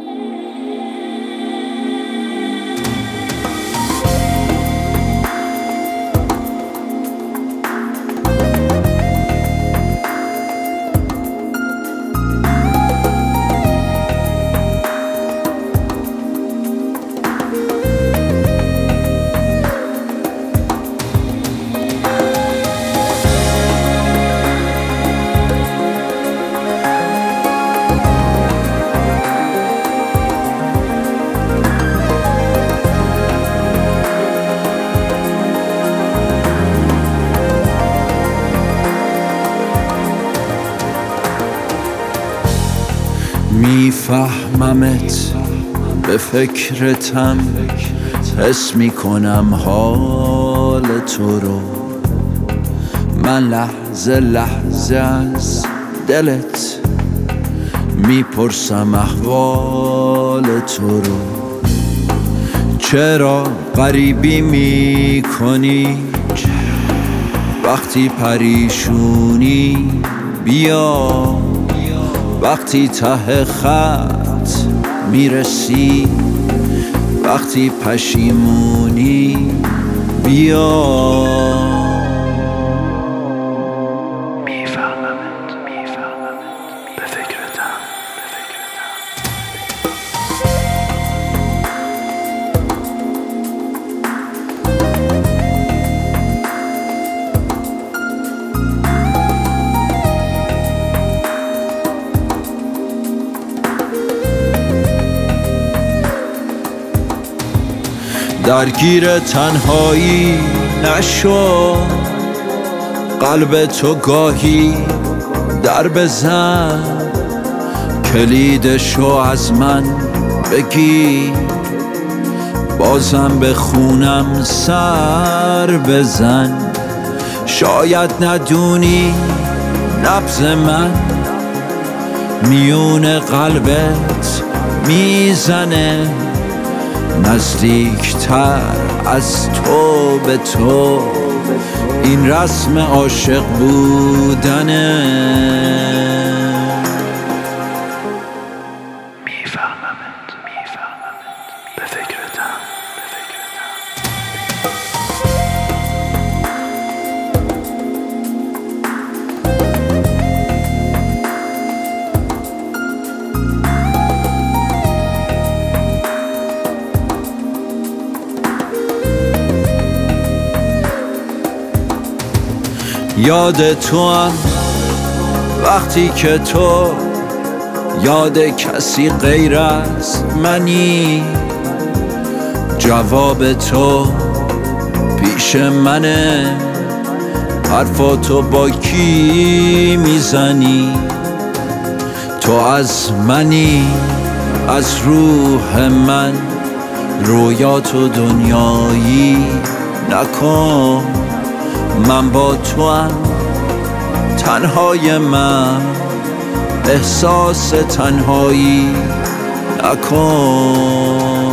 میفهممت، به فکرتم، حس میکنم حال تو رو. من لحظه لحظه از دلت میپرسم احوال تو رو. چرا غریبی میکنی وقتی پریشونی؟ بیا وقتی ته خط میرسی، وقتی پشیمونی بیا. میفهممت به فکرتم. درگیر تنهایی نشو، قلب تو گاهی در بزن، کلیدشو از من بگیر، بازم به خونم سر بزن. شاید ندونی نبض من میون قلبت میزنه، نزدیکتر از تو به تو، این رسم عاشق بودنه. میفهممت به فکرتم. یاد تو هم وقتی که تو یاد کسی غیر از منی، جواب تو پیش منه، حرفاتو با کی میزنی؟ تو از منی، از روح من، رویاتو دنیایی نکن. من با تو هم، تنهای من، احساس تنهایی نکن.